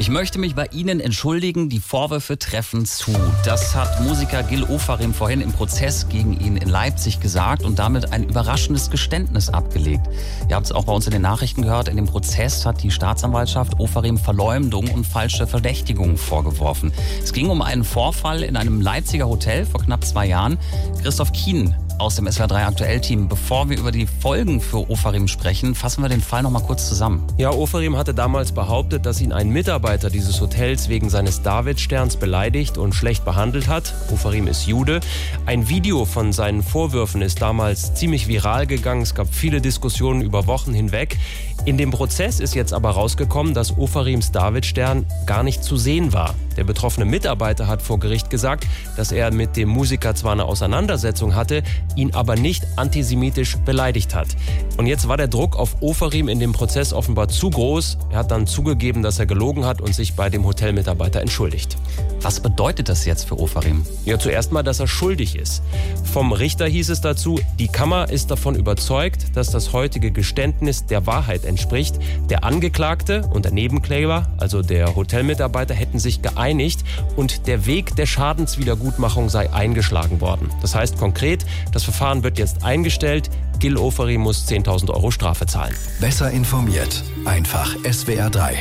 Ich möchte mich bei Ihnen entschuldigen, die Vorwürfe treffen zu. Das hat Musiker Gil Ofarim vorhin im Prozess gegen ihn in Leipzig gesagt und damit ein überraschendes Geständnis abgelegt. Ihr habt es auch bei uns in den Nachrichten gehört, in dem Prozess hat die Staatsanwaltschaft Ofarim Verleumdung und falsche Verdächtigungen vorgeworfen. Es ging um einen Vorfall in einem Leipziger Hotel vor knapp 2 Jahren. Christoph Kien aus dem SWR3 Aktuell-Team. Bevor wir über die Folgen für Ofarim sprechen, fassen wir den Fall noch mal kurz zusammen. Ja, Ofarim hatte damals behauptet, dass ihn ein Mitarbeiter dieses Hotels wegen seines Davidsterns beleidigt und schlecht behandelt hat. Ofarim ist Jude. Ein Video von seinen Vorwürfen ist damals ziemlich viral gegangen. Es gab viele Diskussionen über Wochen hinweg. In dem Prozess ist jetzt aber rausgekommen, dass Ofarims Davidstern gar nicht zu sehen war. Der betroffene Mitarbeiter hat vor Gericht gesagt, dass er mit dem Musiker zwar eine Auseinandersetzung hatte, ihn aber nicht antisemitisch beleidigt hat. Und jetzt war der Druck auf Ofarim in dem Prozess offenbar zu groß. Er hat dann zugegeben, dass er gelogen hat und sich bei dem Hotelmitarbeiter entschuldigt. Was bedeutet das jetzt für Ofarim? Ja, zuerst mal, dass er schuldig ist. Vom Richter hieß es dazu, die Kammer ist davon überzeugt, dass das heutige Geständnis der Wahrheit entspricht. Der Angeklagte und der Nebenkläger, also der Hotelmitarbeiter, hätten sich geeinigt und der Weg der Schadenswiedergutmachung sei eingeschlagen worden. Das heißt konkret, das Verfahren wird jetzt eingestellt. Gil Ofarim muss 10.000 € Strafe zahlen. Besser informiert. Einfach SWR3.